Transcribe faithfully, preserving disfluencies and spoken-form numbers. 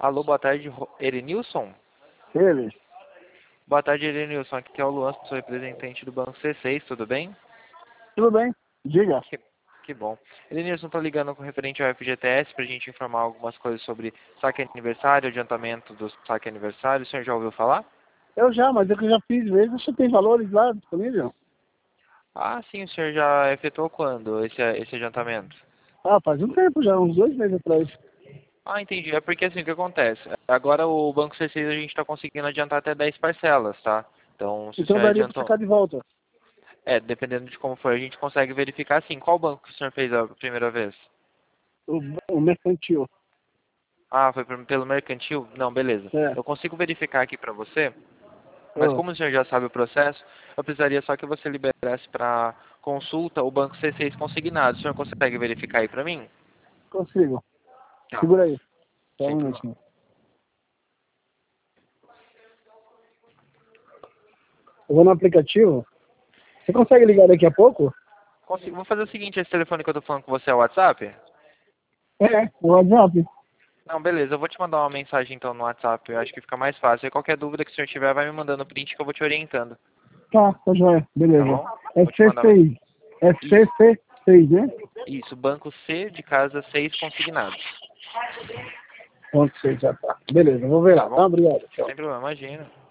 Alô, boa tarde, Ro- Erenilson? Ele? Boa tarde, Erenilson. Aqui é o Luan, sou representante do Banco C seis, tudo bem? Tudo bem? Diga. Que, que bom. Erenilson, estou ligando com referente ao F G T S para a gente informar algumas coisas sobre saque aniversário, adiantamento do saque aniversário. O senhor já ouviu falar? Eu já, mas é que eu já fiz vezes. Você tem valores lá disponível? Ah, sim, o senhor já efetuou quando esse, esse adiantamento? Ah, faz um tempo já, uns dois meses atrás. Ah, entendi. É porque assim, o que acontece? Agora o Banco C seis a gente está conseguindo adiantar até dez parcelas, tá? Então, se o Então senhor daria para adiantou... sacar de volta. É, dependendo de como for, a gente consegue verificar assim. Qual banco que o senhor fez a primeira vez? O, o mercantil. Ah, foi pelo pelo mercantil? Não, beleza. É. Eu consigo verificar aqui para você, mas Oh, como o senhor já sabe o processo, eu precisaria só que você liberasse para consulta o banco C seis consignado. O senhor consegue verificar aí para mim? consigo. Tá, Segura aí. Só sem um problema. minutinho. Eu vou no aplicativo. Você consegue ligar daqui a pouco? Consigo. Vamos fazer o seguinte, esse telefone que eu tô falando com você é o WhatsApp? É, o WhatsApp. Não, beleza, eu vou te mandar uma mensagem então no WhatsApp, eu acho que fica mais fácil. E qualquer dúvida que o senhor tiver, vai me mandando print que eu vou te orientando, Tá, tá joia. tá Beleza. bom? Vou te mandar mensagem. F C seis. Isso, F C C seis, né? isso, banco C de casa seis consignados, Ponto seis já tá. Beleza, vou ver tá lá. Tá, bom? obrigado. Tchau. Sem problema, imagina.